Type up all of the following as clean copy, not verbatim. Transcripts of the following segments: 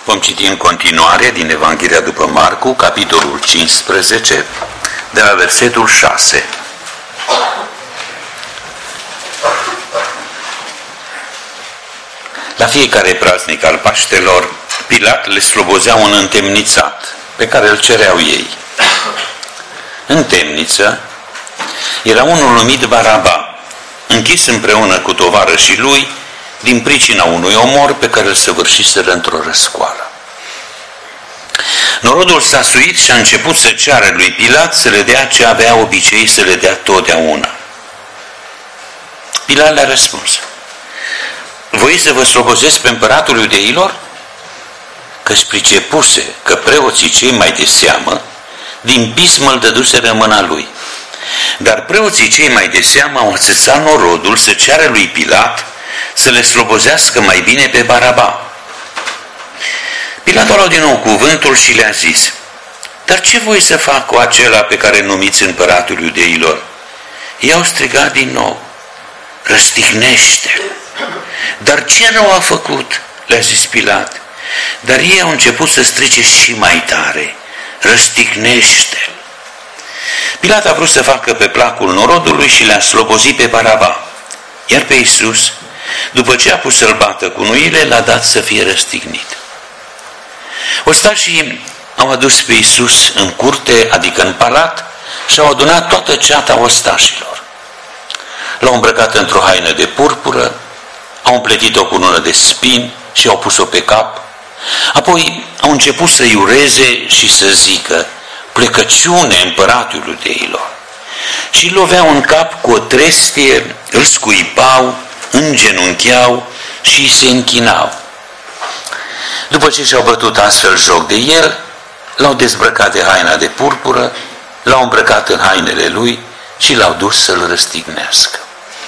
Vom citi în continuare din Evanghelia după Marcu, capitolul 15, de la versetul 6. La fiecare praznic al Paștelor, Pilat le slobozea un întemnițat pe care îl cereau ei. În temniță era unul numit Baraba, închis împreună cu tovarășii lui din pricina unui omor pe care îl săvârșiseră într-o răscoală. Norodul s-a suit și a început să ceară lui Pilat să le dea ce avea obicei să le dea totdeauna. Pilat le-a răspuns: voi să vă slobozesc pe împăratul iudeilor? Că-și pricepuse că preoții cei mai de seamă din pismă îl dăduseră în mâna lui. Dar preoții cei mai de seamă au înțețat norodul să ceară lui Pilat să le slobozească mai bine pe Baraba. Pilat a luat din nou cuvântul și le-a zis: dar ce voi să fac cu acela pe care numiți împăratul iudeilor? Ei au strigat din nou: răstignește-l. Dar ce rău a făcut? Le-a zis Pilat. Dar ei au început să strice și mai tare: răstignește-l. Pilat a vrut să facă pe placul norodului și le-a slobozit pe Baraba. Iar pe Iisus, după ce a pus să-l bată cu nuile, l-a dat să fie răstignit. Ostașii au adus pe Iisus în curte, adică în palat, și au adunat toată ceata ostașilor. L-au îmbrăcat într-o haină de purpură, au împletit-o cu ună de spini și au pus-o pe cap. Apoi au început să-i ureze și să zică: plecăciune împăratul iudeilor. Și îl loveau în cap cu o trestie, îl scuipau, îngenuncheau și se închinau. După ce și-au bătut astfel joc de el, l-au dezbrăcat de haina de purpură, l-au îmbrăcat în hainele lui și l-au dus să-l răstignească.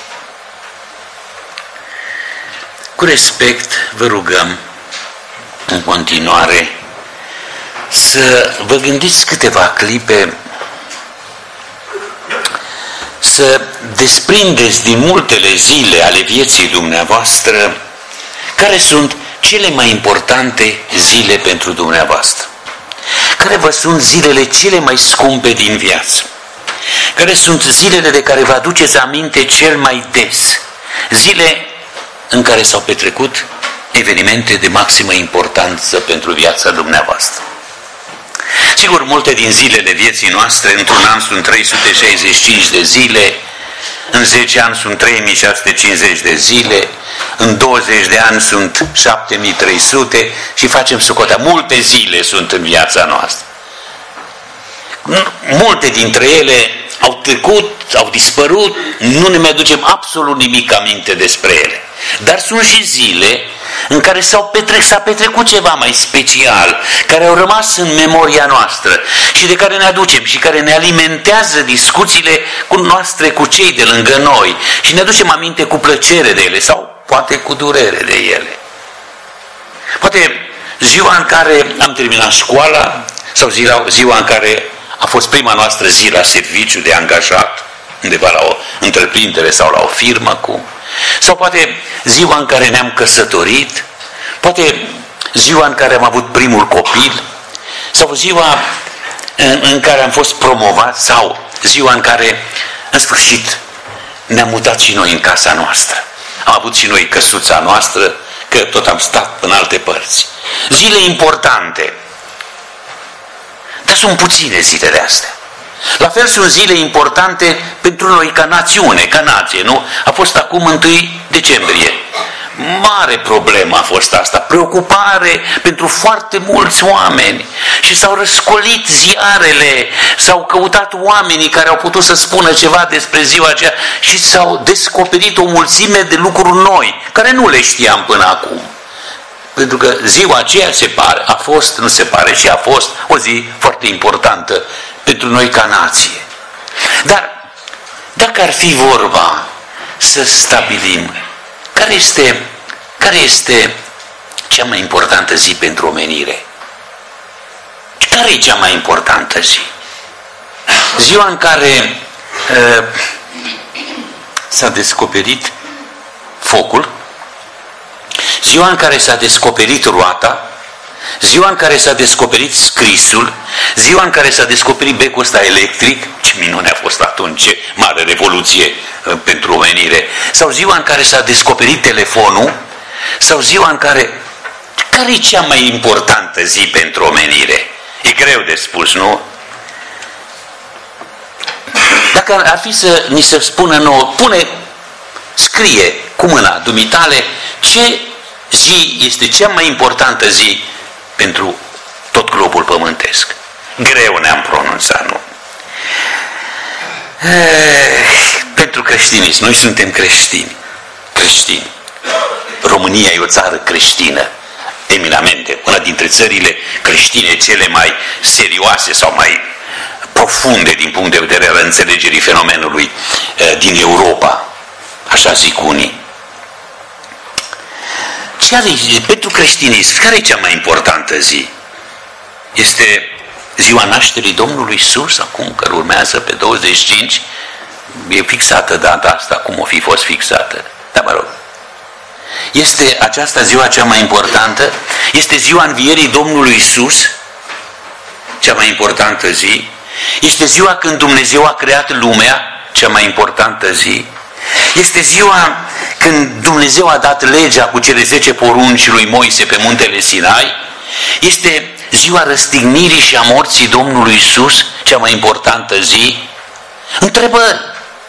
Cu respect vă rugăm în continuare să vă gândiți câteva clipe, să desprindeți din multele zile ale vieții dumneavoastră care sunt cele mai importante zile pentru dumneavoastră, care vă sunt zilele cele mai scumpe din viață, care sunt zilele de care vă aduceți aminte cel mai des, zile în care s-au petrecut evenimente de maximă importanță pentru viața dumneavoastră. Sigur, multe din zilele vieții noastre, într-un an sunt 365 de zile, în 10 ani sunt 3650 de zile, în 20 de ani sunt 7300 și facem socotea. Multe zile sunt în viața noastră. Multe dintre ele au trecut, au dispărut, nu ne mai aducem absolut nimic aminte despre ele. Dar sunt și zile în care s-a petrecut ceva mai special, care au rămas în memoria noastră și de care ne aducem și care ne alimentează discuțiile noastre cu cei de lângă noi și ne aducem aminte cu plăcere de ele sau poate cu durere de ele. Poate ziua în care am terminat școala sau ziua în care a fost prima noastră zi la serviciu de angajat, undeva la o întreprindere sau la o firmă sau poate ziua în care ne-am căsătorit, poate ziua în care am avut primul copil, sau ziua în care am fost promovat, sau ziua în care, în sfârșit, ne-am mutat și noi în casa noastră. Am avut și noi căsuța noastră, că tot am stat în alte părți. Zile importante. Dar sunt puține zilele astea. La fel sunt zile importante pentru noi ca națiune, ca nație, nu? A fost acum 1 decembrie. Mare problemă a fost asta, preocupare pentru foarte mulți oameni. Și s-au răscolit ziarele, s-au căutat oamenii care au putut să spună ceva despre ziua aceea și s-au descoperit o mulțime de lucruri noi, care nu le știam până acum. Pentru că ziua aceea a fost o zi foarte importantă pentru noi ca nație. Dar dacă ar fi vorba să stabilim care este cea mai importantă zi pentru omenire, care e cea mai importantă zi? Ziua în care s-a descoperit focul, ziua în care s-a descoperit roata, ziua în care s-a descoperit scrisul, ziua în care s-a descoperit becul ăsta electric, ce minune a fost atunci, ce mare revoluție pentru omenire, sau ziua în care s-a descoperit telefonul, sau ziua în care e cea mai importantă zi pentru omenire? E greu de spus, nu? Dacă ar fi să ni se spună nouă, scrie cu mâna dumitale ce zi este cea mai importantă zi pentru tot globul pământesc. Greu ne-am pronunțat, nu? Pentru creștinism. Noi suntem creștini. România e o țară creștină, eminamente. Una dintre țările creștine cele mai serioase sau mai profunde din punct de vedere al înțelegerii fenomenului din Europa. Așa zic unii. Pentru creștinism, care e cea mai importantă zi? Este ziua nașterii Domnului Iisus, acum, care urmează pe 25, e fixată data asta, cum o fi fost fixată. Dar mă rog, este aceasta ziua cea mai importantă? Este ziua învierii Domnului Iisus, cea mai importantă zi? Este ziua când Dumnezeu a creat lumea, cea mai importantă zi? Este ziua când Dumnezeu a dat legea cu cele 10 porunci lui Moise pe muntele Sinai? Este ziua răstignirii și a morții Domnului Iisus, cea mai importantă zi? Întrebări.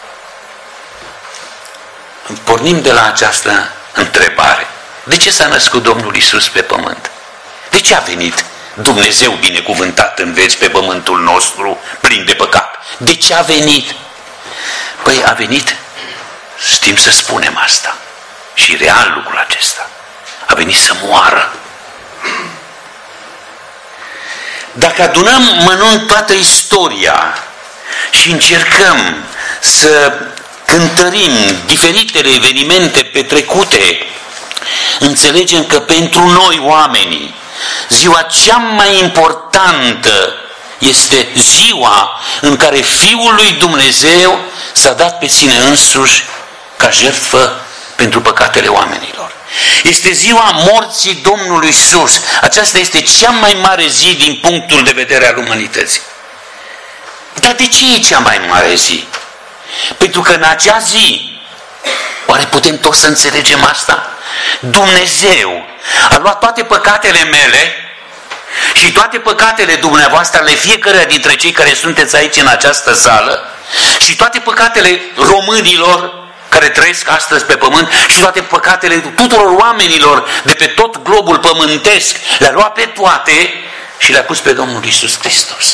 Pornim de la această întrebare. De ce s-a născut Domnul Iisus pe pământ? De ce a venit Dumnezeu binecuvântat în veci pe pământul nostru plin de păcat? De ce a venit? Păi a venit, știm să spunem asta, și real lucrul acesta, a venit să moară. Dacă adunăm mănunt toată istoria și încercăm să cântărim diferitele evenimente petrecute, înțelegem că pentru noi oamenii ziua cea mai importantă este ziua în care Fiul lui Dumnezeu s-a dat pe sine însuși ca jertfă pentru păcatele oamenilor. Este ziua morții Domnului Iisus. Aceasta este cea mai mare zi din punctul de vedere al umanității. Dar de ce e cea mai mare zi? Pentru că în acea zi, oare putem toți să înțelegem asta? Dumnezeu a luat toate păcatele mele și toate păcatele dumneavoastră, ale fiecăruia dintre cei care sunteți aici în această sală, și toate păcatele românilor care trăiesc astăzi pe pământ și toate păcatele tuturor oamenilor de pe tot globul pământesc, le-a luat pe toate și le-a pus pe Domnul Iisus Hristos.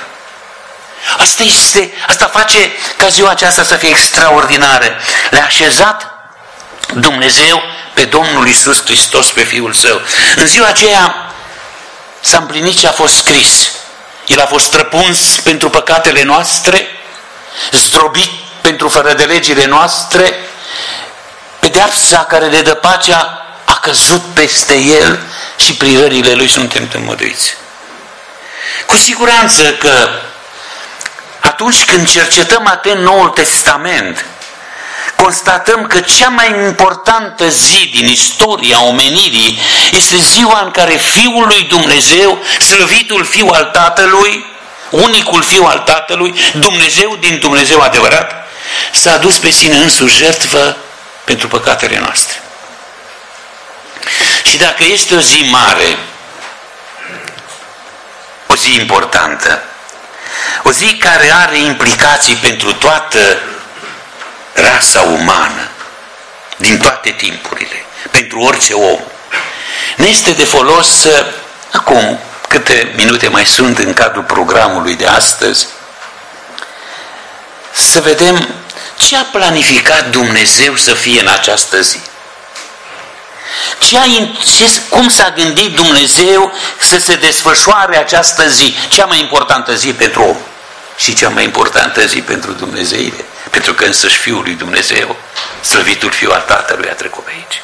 Asta face ca ziua aceasta să fie extraordinară. Le-a așezat Dumnezeu pe Domnul Iisus Hristos, pe Fiul Său. În ziua aceea s-a împlinit ce a fost scris. El a fost străpuns pentru păcatele noastre, zdrobit pentru fără de legile noastre, pedeapsa care ne dă pacea a căzut peste El și prin rările Lui suntem tămăduiți. Cu siguranță că atunci când cercetăm atent Noul Testament, constatăm că cea mai importantă zi din istoria omenirii este ziua în care Fiul lui Dumnezeu, slăvitul Fiu al Tatălui, unicul Fiu al Tatălui, Dumnezeu din Dumnezeu adevărat, s-a adus pe sine însuși jertfă pentru păcatele noastre. Și dacă este o zi mare, o zi importantă, o zi care are implicații pentru toată rasa umană, din toate timpurile, pentru orice om, ne este de folos să, acum câte minute mai sunt în cadrul programului de astăzi, să vedem ce a planificat Dumnezeu să fie în această zi. Cum s-a gândit Dumnezeu să se desfășoare această zi, cea mai importantă zi pentru om și cea mai importantă zi pentru Dumnezeire, pentru că însăși Fiul lui Dumnezeu, slăvitul Fiu al Tatălui, a trecut pe aici.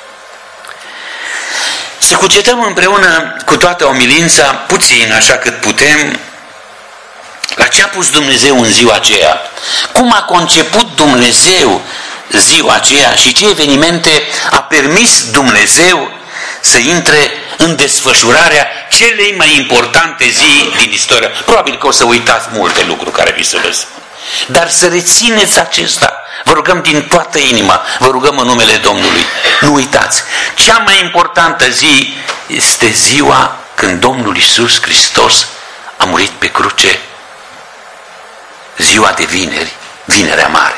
Să cugetăm împreună cu toată omilința, puțin, așa cât putem, la ce a pus Dumnezeu în ziua aceea, cum a conceput Dumnezeu ziua aceea și ce evenimente a permis Dumnezeu să intre în desfășurarea celei mai importante zi din istoria. Probabil că o să uitați multe lucruri care vi se vă spun. Dar să rețineți acesta. Vă rugăm din toată inima, vă rugăm în numele Domnului. Nu uitați, cea mai importantă zi este ziua când Domnul Iisus Hristos a murit pe cruce, ziua de vineri, Vinerea Mare.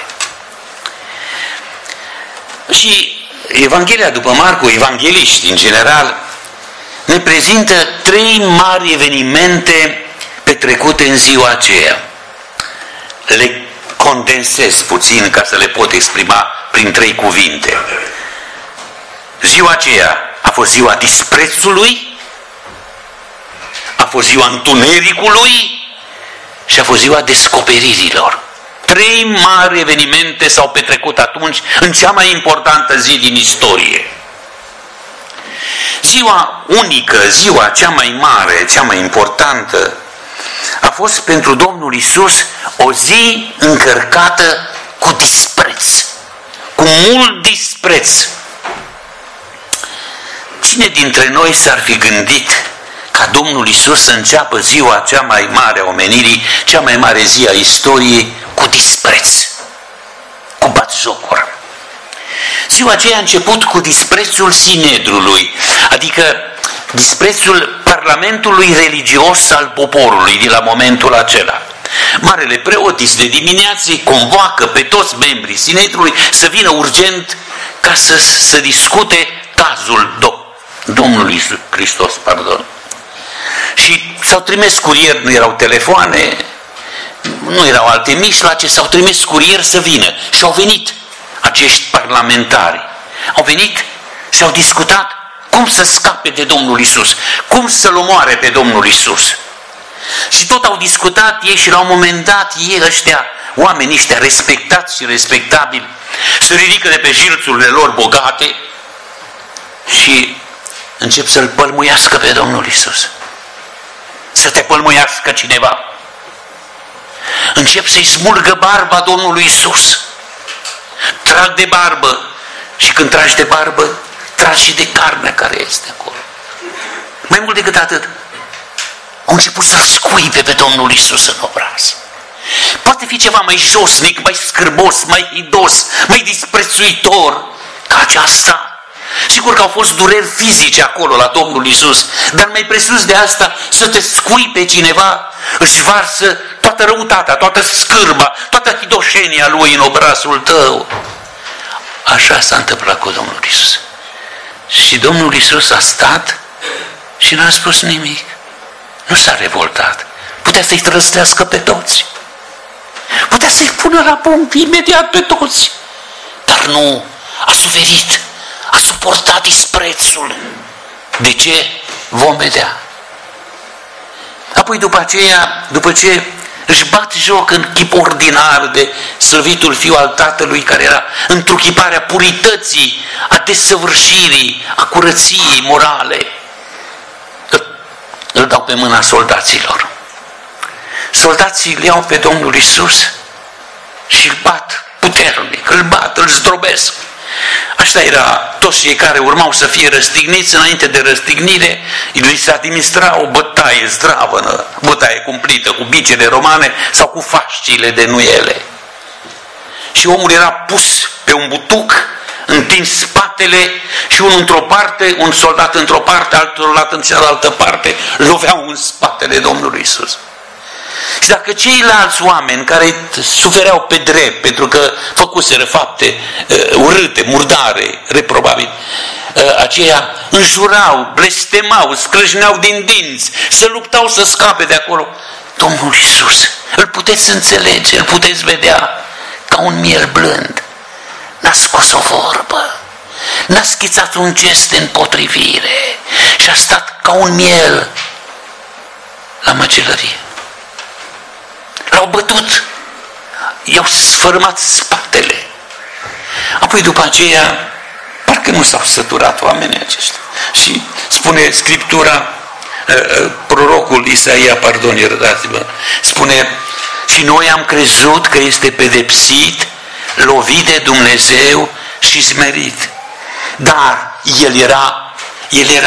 Și Evanghelia după Marcu, evangeliști în general, ne prezintă 3 mari evenimente petrecute în ziua aceea. Le condensez puțin ca să le pot exprima prin 3 cuvinte. Ziua aceea a fost ziua disprețului, a fost ziua întunericului și a fost ziua descoperirilor. 3 mari evenimente s-au petrecut atunci în cea mai importantă zi din istorie. Ziua unică, ziua cea mai mare, cea mai importantă, a fost pentru Domnul Iisus o zi încărcată cu dispreț, cu mult dispreț. Cine dintre noi s-ar fi gândit ca Domnul Iisus să înceapă ziua cea mai mare a omenirii, cea mai mare zi a istoriei, cu dispreț, cu batjocură? Ziua aceea a început cu disprețul Sinedrului, adică disprețul Parlamentului religios al poporului din la momentul acela. Marele preot de dimineață convoacă pe toți membrii Sinedrului să vină urgent ca să discute cazul Domnului Iisus Hristos. Și s-au trimis curieri, nu erau telefoane, nu erau alte mijloace, s-au trimis curieri să vină. Și au venit acești parlamentari. Au venit și au discutat cum să scape de Domnul Iisus, cum să-L omoare pe Domnul Iisus. Și tot au discutat ei și la un moment dat ei ăștia, oamenii ăștia respectați și respectabili, se ridică de pe jilțurile lor bogate și încep să-L pălmuiască pe Domnul Iisus. Să te pălmuiască cineva. Încep să-i smulgă barba Domnului Iisus. Trag de barbă și când tragi de barbă, tragi și de carnea care este acolo. Mai mult decât atât, au început să-L scuipe pe Domnul Iisus în obraz. Poate fi ceva mai josnic, mai scârbos, mai hidos, mai disprețuitor ca aceasta. Sigur că au fost dureri fizice acolo la Domnul Iisus, dar mai presus de asta, să te scuipe cineva, își varsă toată răutatea, toată scârba, toată hidoșenia lui în obrazul tău. Așa s-a întâmplat cu Domnul Iisus. Și Domnul Iisus a stat și n-a spus nimic. Nu s-a revoltat. Putea să-i trăstească pe toți. Putea să-i pună la punct imediat pe toți. Dar nu, a suferit. A suportat disprețul. De ce? Vom vedea. Apoi după aceea, după ce își bat joc în chip ordinar de slăvitul Fiu al Tatălui, care era întruchiparea purității, a desăvârșirii, a curăției morale, îl dau pe mâna soldaților. Soldații îl iau pe Domnul Iisus și îl bat puternic, îl bat, îl zdrobesc. Așa era, toți cei care urmau să fie răstigniți, înainte de răstignire, li se administra o bătaie zdravănă, bătaie cumplită cu bicele romane sau cu fasciile de nuiele. Și omul era pus pe un butuc, întins spatele și unul într-o parte, un soldat într-o parte, altul în cealaltă parte, loveau în spatele Domnului Iisus. Și dacă ceilalți oameni care sufereau pe drept pentru că făcuseră fapte urâte, murdare, reprobabil, aceia înjurau, blestemau, scrâșneau din dinți, se luptau să scape de acolo, Domnul Iisus, îl puteți înțelege, îl puteți vedea ca un miel blând. N-a scos o vorbă, n-a schițat un gest de împotrivire și a stat ca un miel la măcelărie. L-au bătut, i-au sfărâmat spatele. Apoi după aceea, parcă nu s-au săturat oamenii aceștia. Și spune Scriptura, prorocul Isaia, iertați-mă, spune: și noi am crezut că este pedepsit, lovit de Dumnezeu și smerit. Dar el era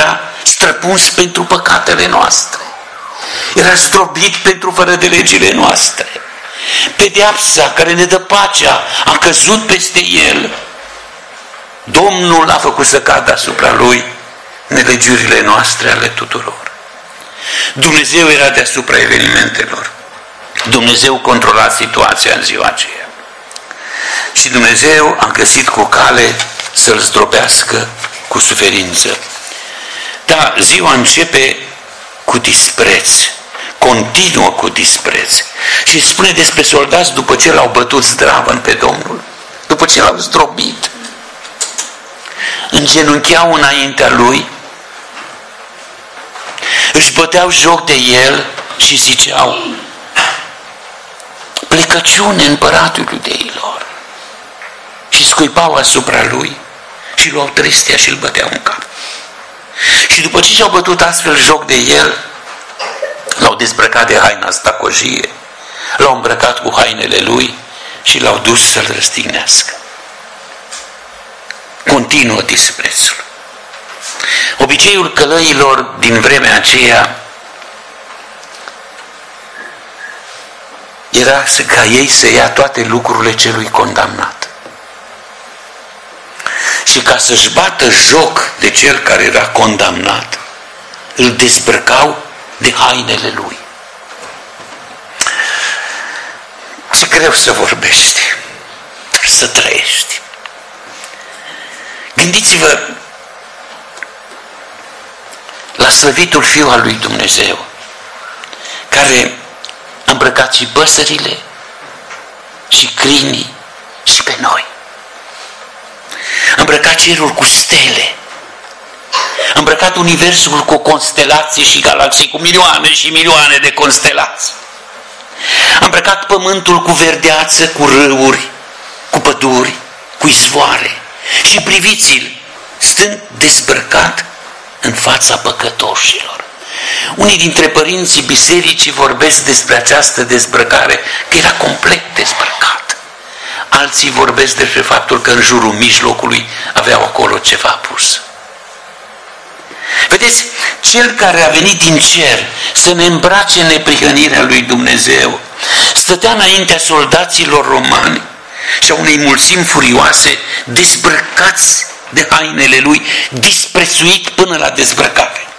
străpuns pentru păcatele noastre, era zdrobit pentru fără de legile noastre. Pedeapsa care ne dă pacea a căzut peste el. Domnul a făcut să cadă asupra lui nelegiurile noastre ale tuturor. Dumnezeu era deasupra evenimentelor. Dumnezeu controla situația în ziua aceea. Și Dumnezeu a găsit cu cale să-l zdrobească cu suferință. Dar ziua începe cu dispreț, continuă cu dispreț. Și spune despre soldați după ce l-au bătut zdravăn pe Domnul, după ce l-au zdrobit, îngenuncheau înaintea lui, își băteau joc de el și ziceau: plecăciune împăratului deilor. Și scuipau asupra lui și luau trestia și îl băteau în cap. Și după ce și-au bătut astfel joc de el, l-au dezbrăcat de haina stacojie, l-au îmbrăcat cu hainele lui și l-au dus să-l răstignească. Continuă disprețul. Obiceiul călăilor din vremea aceea era ca ei să ia toate lucrurile celui condamnat. Și ca să-și bată joc de cel care era condamnat, îl dezbrăcau de hainele lui. Ce greu să vorbești, să trăiești. Gândiți-vă la slăvitul Fiu al lui Dumnezeu, care a îmbrăcat și păsările, și câinii, și pe noi. A îmbrăcat cerul cu stele, a îmbrăcat universul cu constelații și galaxii, cu milioane și milioane de constelații. A îmbrăcat pământul cu verdeață, cu râuri, cu păduri, cu izvoare. Și priviți-l, stând dezbrăcat în fața păcătoșilor. Unii dintre părinții bisericii vorbesc despre această dezbrăcare, că era complet dezbrăcat. Alții vorbesc despre faptul că în jurul mijlocului aveau acolo ceva pus. Vedeți, cel care a venit din cer să ne îmbrace în neprihănirea lui Dumnezeu, stătea înaintea soldaților romani și a unei mulțimi furioase, dezbrăcați de hainele lui, disprețuit până la dezbrăcare.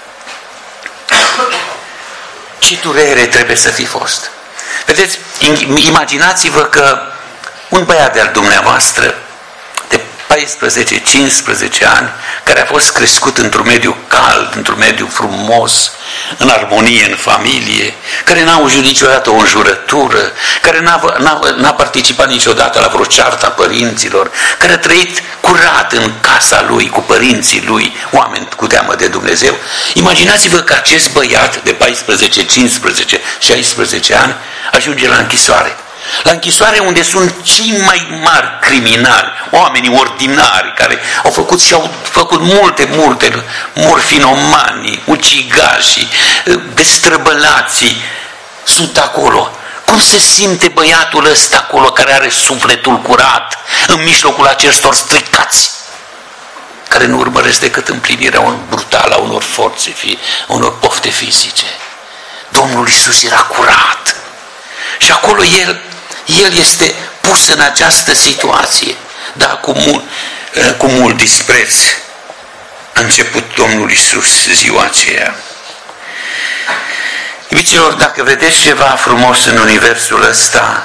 Ce durere trebuie să fi fost! Vedeți, imaginați-vă că un băiat de-al dumneavoastră de 14-15 ani, care a fost crescut într-un mediu cald, într-un mediu frumos, în armonie, în familie, care n-a auzit niciodată o înjurătură, care n-a participat niciodată la vreo ceartă a părinților, care a trăit curat în casa lui, cu părinții lui, oameni cu teamă de Dumnezeu. Imaginați-vă că acest băiat de 14, 15, 16 ani ajunge la închisoare. La închisoare unde sunt cei mai mari criminali, oamenii ordinari care au făcut și au făcut multe morfinomanii, ucigașii, destrăbălații, sunt acolo. Cum se simte băiatul ăsta acolo care are sufletul curat în mijlocul acestor stricați, care nu urmăresc decât împlinirea brutală a unor forțe, unor pofte fizice? Domnul Iisus era curat și acolo El este pus în această situație, dar cu mult dispreț a început Domnul Iisus ziua aceea. Iubiților, dacă vedeți ceva frumos în universul ăsta,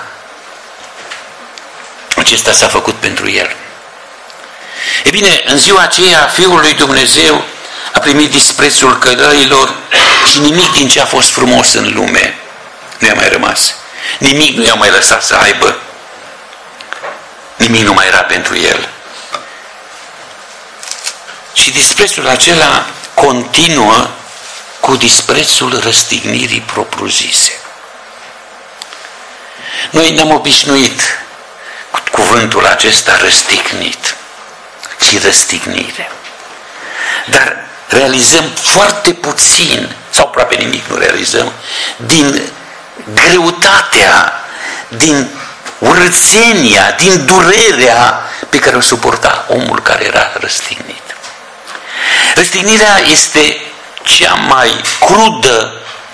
acesta s-a făcut pentru El. E bine, în ziua aceea, Fiul lui Dumnezeu a primit disprețul călăilor și nimic din ce a fost frumos în lume nu i-a mai rămas. Nimic nu i-a mai lăsat să aibă. Nimic nu mai era pentru el. Și disprețul acela continuă cu disprețul răstignirii propriu-zise. Noi ne-am obișnuit cu cuvântul acesta răstignit și răstignire. Dar realizăm foarte puțin, sau aproape nimic nu realizăm, din greutatea, din urățenia, din durerea pe care o suporta omul care era răstignit. Răstignirea este cea mai crudă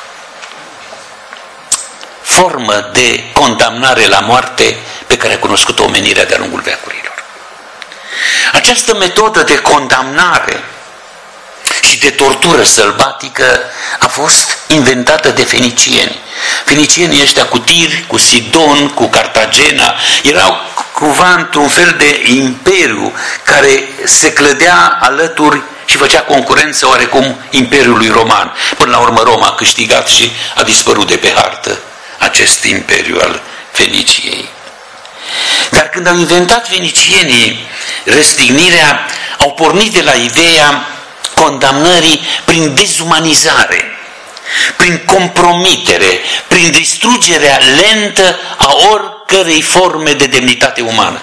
formă de condamnare la moarte pe care a cunoscut-o omenirea de-a lungul veacurilor. Această metodă de condamnare și de tortură sălbatică a fost inventată de fenicieni. Fenicienii ăștia cu Tir, cu Sidon, cu Cartagena, erau cumva într-un fel de imperiu care se clădea alături și făcea concurență oarecum Imperiului Roman. Până la urmă Roma a câștigat și a dispărut de pe hartă acest imperiu al Feniciei. Dar când au inventat fenicienii răstignirea, au pornit de la ideea condamnării prin dezumanizare, prin compromitere, prin distrugerea lentă a oricărei forme de demnitate umană.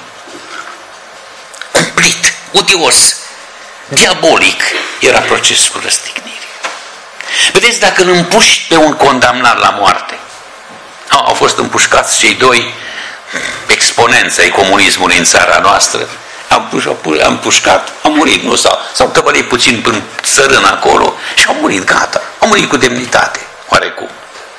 Cumplit, odios, diabolic era procesul răstignirii. Vedeți, dacă îl împuști pe un condamnat la moarte, au fost împușcați cei doi exponenți ai comunismului în țara noastră, am pușcat, au murit, nu s-au tăvălit puțin până țărân acolo și au murit, gata, au murit cu demnitate, oarecum.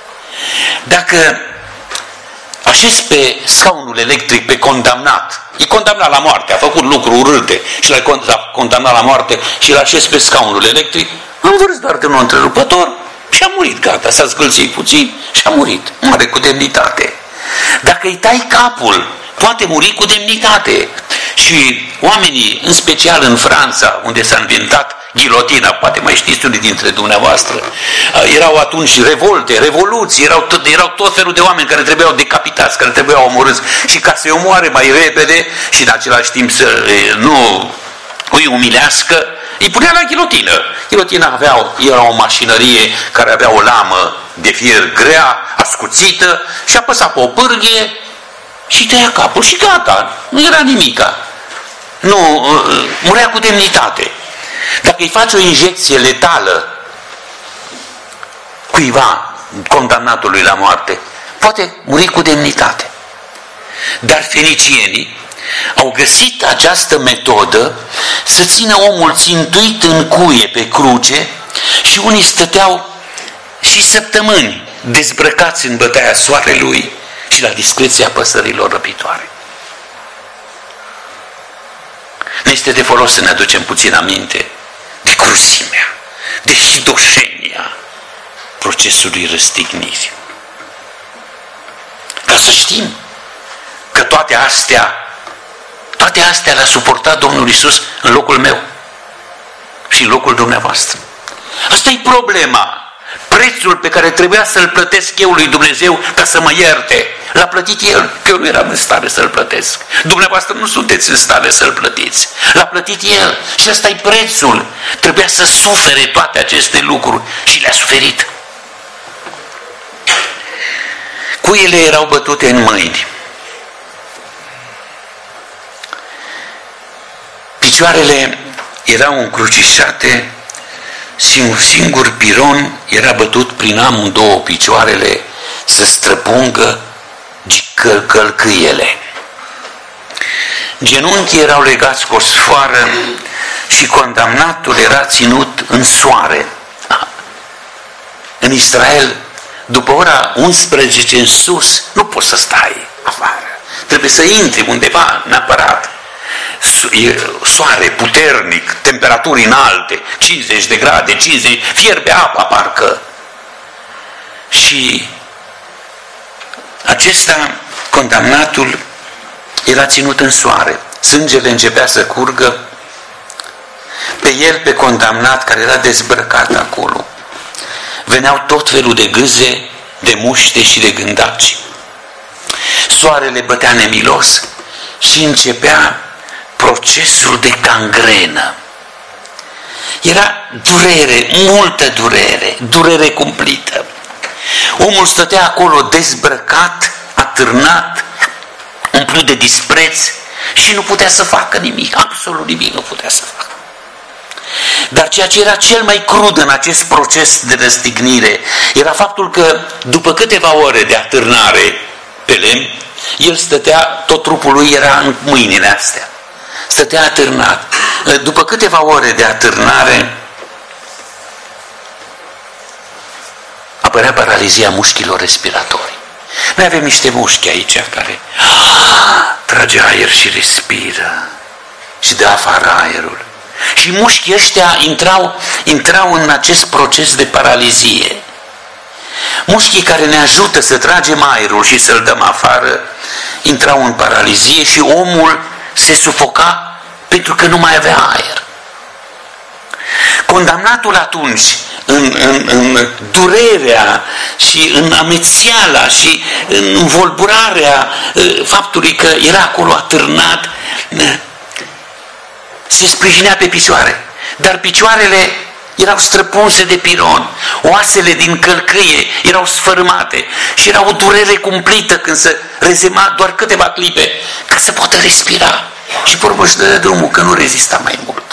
Dacă așezi pe scaunul electric pe condamnat, e condamnat la moarte, a făcut lucruri urâte și l-a condamnat la moarte și l-a așezi pe scaunul electric, am văzut doar de un întrerupător și a murit, gata, s-a zgâlțit puțin și a murit, moare cu demnitate. Dacă îi tai capul, poate muri cu demnitate. Și oamenii, în special în Franța, unde s-a inventat ghilotina, poate mai știți unii dintre dumneavoastră, erau atunci revolte, revoluții, erau tot felul de oameni care trebuiau decapitați, care trebuiau omorâți. Și ca să-i omoare mai repede și în același timp să nu îi umilească, îi punea la ghilotină. Ghilotina era o mașinărie care avea o lamă de fier grea, ascuțită, și apăsa pe o pârghie și tăia capul și gata, nu era nimica. Nu, murea cu demnitate. Dacă îi faci o injecție letală cuiva condamnatului la moarte, poate muri cu demnitate. Dar fenicienii au găsit această metodă să țină omul țintuit în cuie pe cruce și unii stăteau și săptămâni dezbrăcați în bătaia soarelui și la discreția păsărilor răpitoare. Ne este de folos să ne aducem puțin aminte de cruzimea, de hidoșenia procesului răstignirii. Ca să știm că toate astea le-a suportat Domnul Iisus în locul meu și în locul dumneavoastră. Asta e problema. Prețul pe care trebuia să-l plătesc eu lui Dumnezeu ca să mă ierte, l-a plătit El, că eu nu eram în stare să-l plătesc. Dumneavoastră nu sunteți în stare să-l plătiți. L-a plătit El și ăsta e prețul. Trebuia să sufere toate aceste lucruri și le-a suferit. Cuiele erau bătute în mâini. Picioarele erau încrucișate și un singur piron era bătut prin amândouă picioarele să străpungă călcâiele. Genunchii erau legați cu o sfoară și condamnatul era ținut în soare. În Israel, după ora 11 în sus, nu poți să stai afară. Trebuie să intri undeva neapărat. Soare puternic, temperaturi înalte, 50 de grade, 50, fierbe apa parcă. Și acesta, condamnatul, era ținut în soare. Sângele începea să curgă pe el, pe condamnat, care era dezbrăcat acolo. Veneau tot felul de gâze, de muște și de gândaci. Soarele bătea nemilos și începea procesul de gangrenă. Era durere, multă durere, durere cumplită. Omul stătea acolo dezbrăcat, atârnat, umplut de dispreț și nu putea să facă nimic, absolut nimic nu putea să facă. Dar ceea ce era cel mai crud în acest proces de răstignire era faptul că după câteva ore de atârnare pe lemn, el stătea, tot trupul lui era în mâinile astea. Stătea atârnat. După câteva ore de atârnare, apărea paralizia mușchilor respiratori. Noi avem niște mușchi aici care trage aer și respiră și dă afară aerul. Și mușchii ăștia intrau în acest proces de paralizie. Mușchii care ne ajută să tragem aerul și să-l dăm afară intrau în paralizie și omul se sufoca pentru că nu mai avea aer. Condamnatul atunci în durerea și în amețeala și în învolburarea faptului că era acolo atârnat, se sprijinea pe picioare, dar picioarele erau străpunse de pilon, oasele din călcâie erau sfărâmate și era o durere cumplită când se rezema doar câteva clipe ca să poată respira și pe urmă își dă drumul că nu rezista mai mult.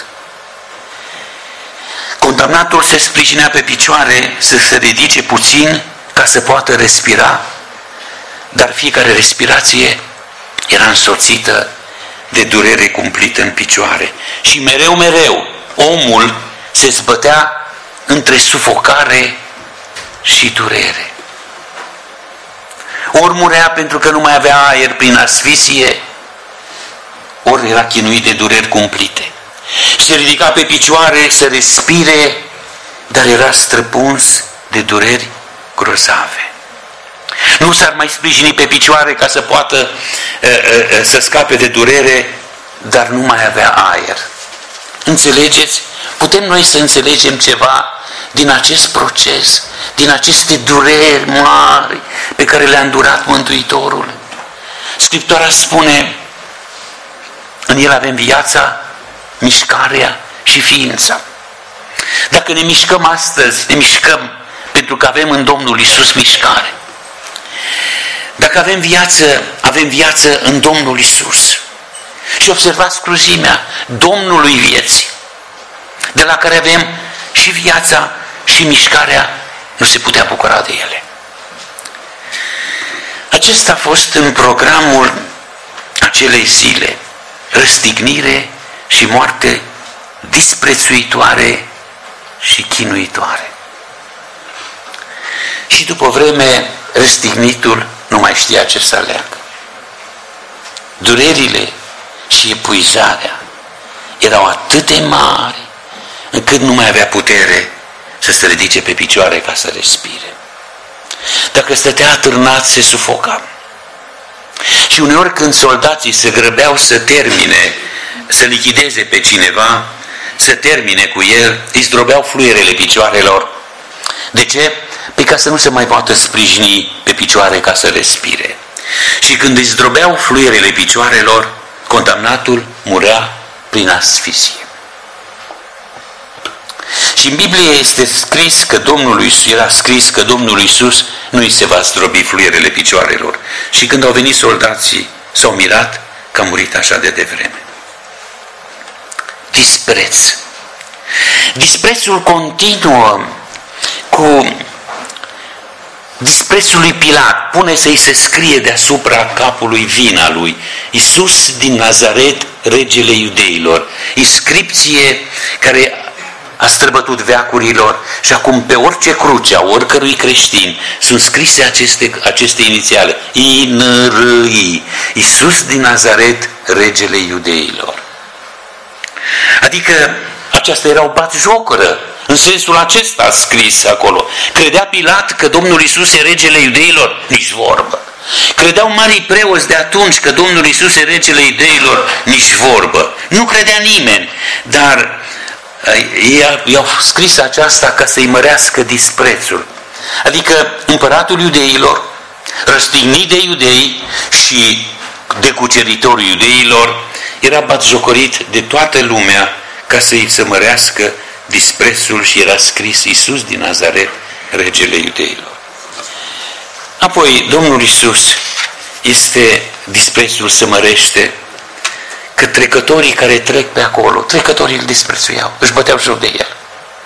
Condamnatul se sprijinea pe picioare să se ridice puțin ca să poată respira, dar fiecare respirație era însoțită de durere cumplită în picioare. Și mereu omul se zbătea între sufocare și durere. Ori murea pentru că nu mai avea aer prin asfixie, ori era chinuit de dureri cumplite. Se ridica pe picioare să respire, dar era străpuns de dureri grozave. Nu s-ar mai sprijini pe picioare ca să poată să scape de durere, dar nu mai avea aer. Înțelegeți? Putem noi să înțelegem ceva din acest proces, din aceste dureri mari pe care le-a îndurat Mântuitorul. Scriptura spune, în El avem viața, mișcarea și ființa. Dacă ne mișcăm astăzi, ne mișcăm pentru că avem în Domnul Iisus mișcare. Dacă avem viață în Domnul Iisus. Și observați cruzimea Domnului vieții, de la care avem și viața și mișcarea, nu se putea bucura de ele. Acesta a fost în programul acelei zile, răstignire și moarte disprețuitoare și chinuitoare. Și după o vreme, răstignitul nu mai știa ce să aleagă. Durerile și epuizarea erau atât de mari încât nu mai avea putere să se ridice pe picioare ca să respire. Dacă stătea atârnat, se sufoca. Și uneori când soldații se grăbeau să termine, să lichideze pe cineva, să termine cu el, îi zdrobeau fluierele picioarelor. De ce? Păi ca să nu se mai poată sprijini pe picioare ca să respire. Și când îi zdrobeau fluierele picioarelor, condamnatul murea prin asfixie. Și în Biblie este scris că era scris că Domnul Iisus nu îi se va zdrobi fluierele picioarelor. Și când au venit soldații, s-au mirat că a murit așa de devreme. Dispreț. Disprețul continuă cu disprețul lui Pilat. Pune să-i se scrie deasupra capului vina lui: Iisus din Nazaret, regele iudeilor. Inscripție care a străbătut veacurilor și acum pe orice cruce a oricărui creștin sunt scrise aceste inițiale: INRI, Iisus din Nazaret, regele iudeilor. Adică aceasta era o batjocură, în sensul acesta scris acolo. Credea Pilat că Domnul Iisus e regele iudeilor? Nici vorbă. Credeau marii preoți de atunci că Domnul Iisus e regele iudeilor? Nici vorbă. Nu credea nimeni, dar i-au scris aceasta ca să-i mărească disprețul. Adică împăratul iudeilor, răstignit de iudei și de cuceritorul iudeilor, era batjocorit de toată lumea ca să-i se mărească disprețul și era scris: Iisus din Nazaret, regele iudeilor. Apoi Domnul Iisus disprețul se mărește că trecătorii care trec pe acolo, trecătorii îl disprețuiau, își băteau joc de el.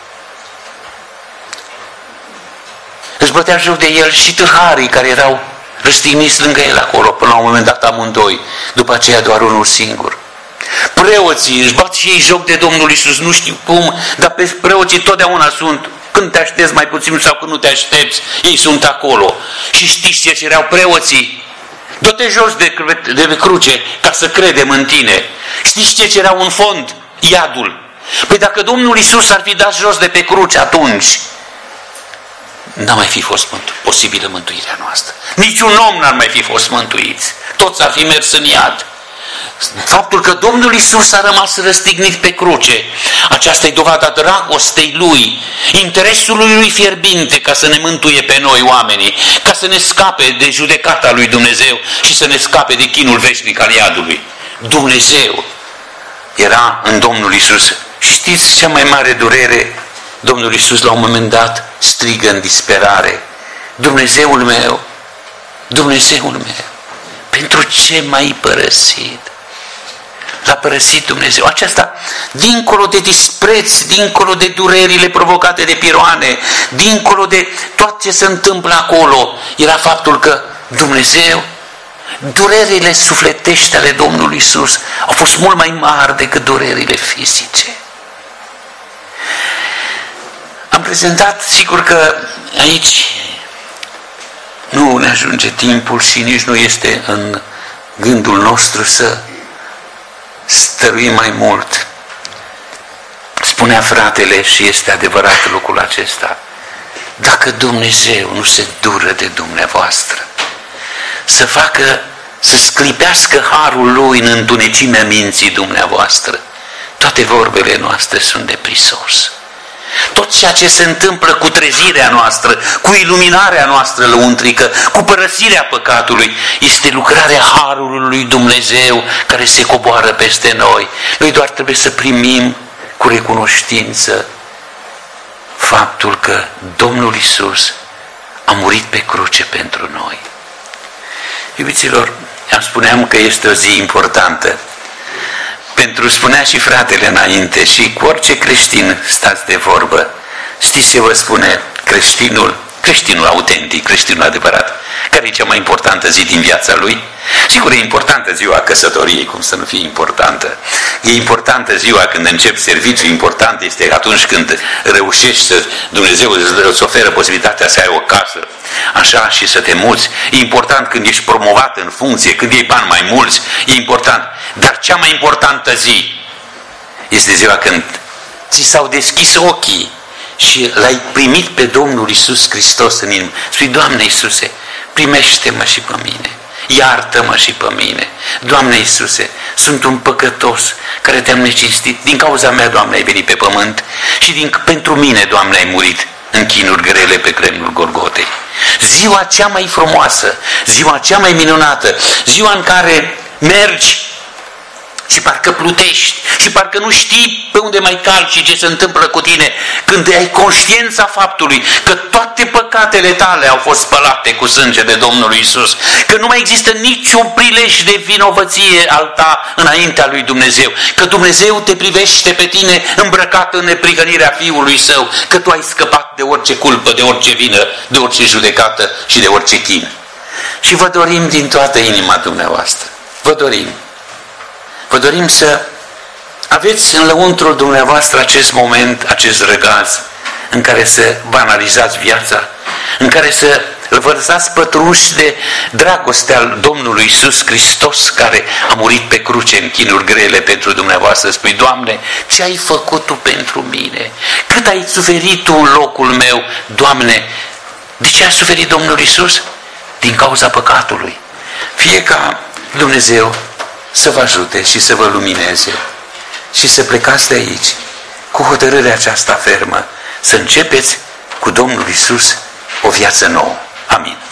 Își băteau joc de el și tâlharii care erau răstigniți lângă el acolo, până la un moment dat amândoi, după aceea doar unul singur. Preoții își bat și ei joc de Domnul Iisus, nu știu cum, dar pe preoții totdeauna sunt Când te aștepți mai puțin sau când nu te aștepți, ei sunt acolo. Și știți ce cereau preoții? Dă-te jos de pe cruce ca să credem în tine. Știți ce cereau în fond? Iadul. Păi dacă Domnul Iisus ar fi dat jos de pe cruce atunci, n-a mai fi fost posibilă mântuirea noastră. Niciun om n-ar mai fi fost mântuit. Toți ar fi mers în iad. Faptul că Domnul Iisus a rămas răstignit pe cruce, aceasta e dovada dragostei Lui, interesului Lui fierbinte ca să ne mântuie pe noi oamenii, ca să ne scape de judecata Lui Dumnezeu și să ne scape de chinul veșnic al iadului. Dumnezeu era în Domnul Iisus. Știți cea mai mare durere? Domnul Iisus la un moment dat strigă în disperare: Dumnezeul meu, Dumnezeul meu, pentru ce m-ai părăsit? L-a părăsit Dumnezeu. Aceasta, dincolo de dispreț, dincolo de durerile provocate de piroane, dincolo de tot ce se întâmplă acolo, era faptul că Dumnezeu, durerile sufletești ale Domnului Iisus au fost mult mai mari decât durerile fizice. Am prezentat, sigur că aici nu ne ajunge timpul și nici nu este în gândul nostru să stăruim mai mult. Spunea fratele, și este adevărat lucrul acesta: dacă Dumnezeu nu se dură de dumneavoastră, să sclipească harul Lui în întunecimea minții dumneavoastră, toate vorbele noastre sunt de prisos. Tot ceea ce se întâmplă cu trezirea noastră, cu iluminarea noastră lăuntrică, cu părăsirea păcatului, este lucrarea harului lui Dumnezeu care se coboară peste noi. Noi doar trebuie să primim cu recunoștință faptul că Domnul Iisus a murit pe cruce pentru noi. Iubiților, spuneam că este o zi importantă. Spunea și fratele înainte, și cu orice creștin stați de vorbă. Știți ce vă spune creștinul autentic, creștinul adevărat? Care e cea mai importantă zi din viața lui? Sigur, e importantă ziua căsătoriei, cum să nu fie importantă. E importantă ziua când începi serviciul, important este atunci când reușești să, Dumnezeu îți oferă posibilitatea să ai o casă, așa, și să te muți. E important când ești promovat în funcție, când iei bani mai mulți, e important. Dar cea mai importantă zi este ziua când ți s-au deschis ochii și l-ai primit pe Domnul Iisus Hristos în inimă. Spui: Doamne Iisuse, primește-mă și pe mine, iartă-mă și pe mine. Doamne Iisuse, sunt un păcătos care te-am necinstit. Din cauza mea, Doamne, ai venit pe pământ și pentru mine, Doamne, ai murit în chinuri grele pe gremnul Golgotei. Ziua cea mai frumoasă, ziua cea mai minunată, ziua în care mergi și parcă plutești și parcă nu știi pe unde mai calci și ce se întâmplă cu tine, când ai conștiința faptului că toate păcatele tale au fost spălate cu sânge de Domnul Iisus, că nu mai există niciun prilej de vinovăție al ta înaintea lui Dumnezeu, că Dumnezeu te privește pe tine îmbrăcat în neprihănirea Fiului Său, că tu ai scăpat de orice culpă, de orice vină, de orice judecată și de orice chin. Și vă dorim din toată inima dumneavoastră, vă dorim să aveți în lăuntrul dumneavoastră acest moment, acest răgaz în care să vă analizați viața, în care să vărsați pătrunși de dragostea al Domnului Iisus Hristos, care a murit pe cruce în chinuri grele pentru dumneavoastră. Spui: Doamne, ce ai făcut Tu pentru mine? Cât ai suferit Tu în locul meu? Doamne, de ce a suferit Domnul Iisus? Din cauza păcatului. Fie ca Dumnezeu să vă ajute și să vă lumineze și să plecați de aici cu hotărârea aceasta fermă, să începeți cu Domnul Iisus o viață nouă. Amin.